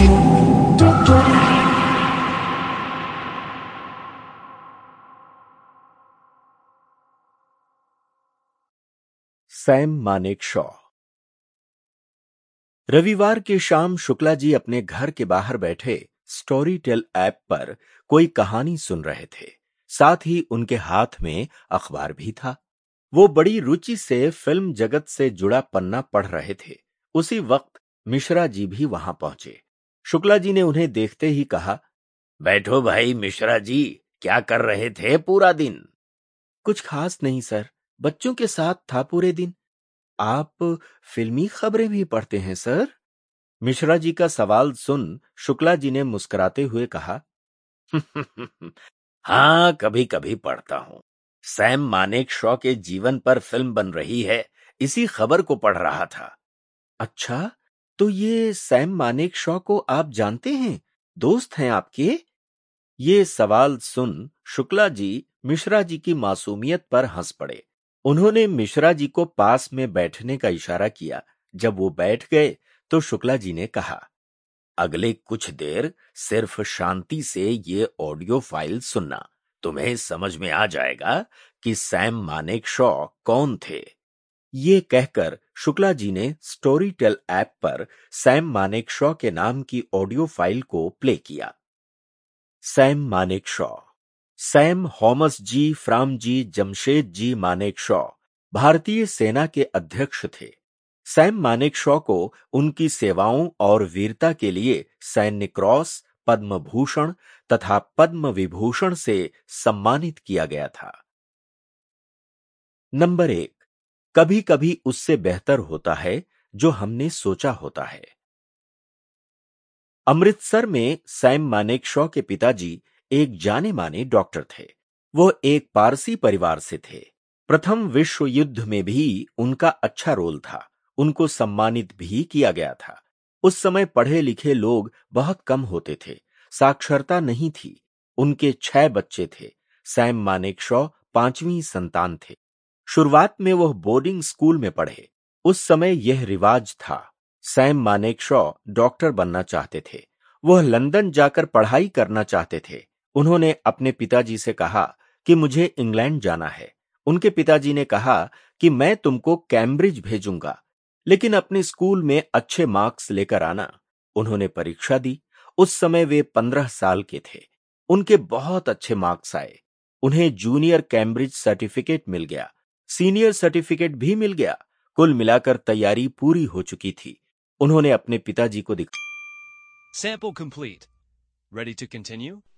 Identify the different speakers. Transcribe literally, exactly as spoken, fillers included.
Speaker 1: Sam Manekshaw. रविवार की शाम शुक्ला जी अपने घर के बाहर बैठे स्टोरी टेल ऐप पर कोई कहानी सुन रहे थे। साथ ही उनके हाथ में अखबार भी था। वो बड़ी रुचि से फिल्म जगत से जुड़ा पन्ना पढ़ रहे थे। उसी वक्त मिश्रा जी भी वहां पहुंचे। शुक्ला जी ने उन्हें देखते ही कहा, बैठो भाई मिश्रा जी, क्या कर रहे थे पूरा दिन? कुछ खास नहीं सर, बच्चों के साथ था पूरे दिन। आप फिल्मी खबरें भी पढ़ते हैं सर? मिश्रा जी का सवाल सुन शुक्ला जी ने मुस्कुराते हुए कहा, हाँ, कभी कभी पढ़ता हूं। सैम मानेकशॉ के जीवन पर फिल्म बन रही है, इसी खबर को पढ़ रहा था। अच्छा, तो ये सैम मानेकशॉ को आप जानते हैं? दोस्त हैं आपके? ये सवाल सुन शुक्ला जी मिश्रा जी की मासूमियत पर हंस पड़े। उन्होंने मिश्रा जी को पास में बैठने का इशारा किया। जब वो बैठ गए तो शुक्ला जी ने कहा, अगले कुछ देर सिर्फ शांति से ये ऑडियो फाइल सुनना। तुम्हें समझ में आ जाएगा कि सैम मानेकशॉ कौन थे। ये कहकर शुक्ला जी ने स्टोरी टेल ऐप पर सैम मानेकशॉ के नाम की ऑडियो फाइल को प्ले किया। Sam Manekshaw. Sam Hormusji Framji Jamshedji Manekshaw भारतीय सेना के अध्यक्ष थे। सैम मानेकशॉ को उनकी सेवाओं और वीरता के लिए सैन्य क्रॉस, पद्म भूषण तथा पद्म विभूषण से सम्मानित किया गया था। नंबर एक, कभी कभी उससे बेहतर होता है जो हमने सोचा होता है। अमृतसर में सैम मानेकशॉ के पिताजी एक जाने माने डॉक्टर थे। वो एक पारसी परिवार से थे। प्रथम विश्व युद्ध में भी उनका अच्छा रोल था। उनको सम्मानित भी किया गया था। उस समय पढ़े लिखे लोग बहुत कम होते थे। साक्षरता नहीं थी। उनके छह बच्चे थे। सैम मानेकशॉ पांचवी संतान थे। शुरुआत में वह बोर्डिंग स्कूल में पढ़े। उस समय यह रिवाज था। सैम मानेकशॉ डॉक्टर बनना चाहते थे। वह लंदन जाकर पढ़ाई करना चाहते थे। उन्होंने अपने पिताजी से कहा कि मुझे इंग्लैंड जाना है। उनके पिताजी ने कहा कि मैं तुमको कैम्ब्रिज भेजूंगा, लेकिन अपने स्कूल में अच्छे मार्क्स लेकर आना। उन्होंने परीक्षा दी। उस समय वे पंद्रह साल के थे। उनके बहुत अच्छे मार्क्स आए। उन्हें जूनियर कैम्ब्रिज सर्टिफिकेट मिल गया। सीनियर सर्टिफिकेट भी मिल गया। कुल मिलाकर तैयारी पूरी हो चुकी थी। उन्होंने अपने पिताजी को दिखाया।
Speaker 2: Sample complete. Ready to continue?